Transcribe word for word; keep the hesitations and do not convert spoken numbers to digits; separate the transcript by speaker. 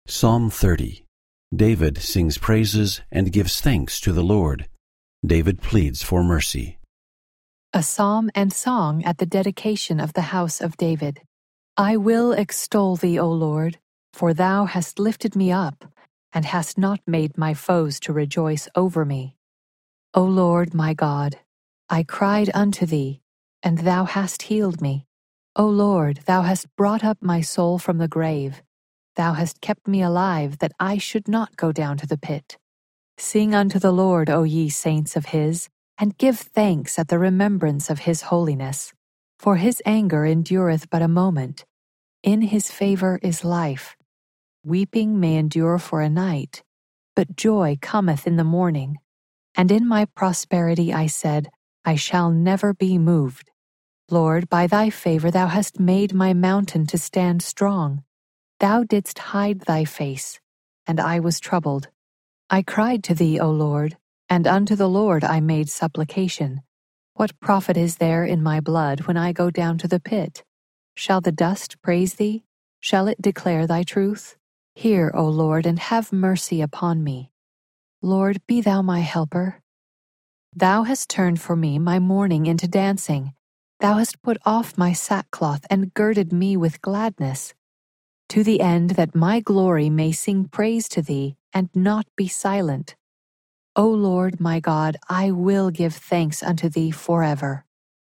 Speaker 1: Psalm thirty. David sings praises and gives thanks to the Lord. David pleads for mercy.
Speaker 2: A psalm and song at the dedication of the house of David. I will extol thee, O Lord, for thou hast lifted me up, and hast not made my foes to rejoice over me. O Lord my God, I cried unto thee, and thou hast healed me. O Lord, thou hast brought up my soul from the grave. Thou hast kept me alive, that I should not go down to the pit. Sing unto the Lord, O ye saints of his, and give thanks at the remembrance of his holiness. For his anger endureth but a moment. In his favor is life. Weeping may endure for a night, but joy cometh in the morning. And in my prosperity I said, I shall never be moved. Lord, by thy favor thou hast made my mountain to stand strong. Thou didst hide thy face, and I was troubled. I cried to thee, O Lord, and unto the Lord I made supplication. What profit is there in my blood when I go down to the pit? Shall the dust praise thee? Shall it declare thy truth? Hear, O Lord, and have mercy upon me. Lord, be thou my helper. Thou hast turned for me my mourning into dancing. Thou hast put off my sackcloth and girded me with gladness, to the end that my glory may sing praise to thee and not be silent. O Lord my God, I will give thanks unto thee forever.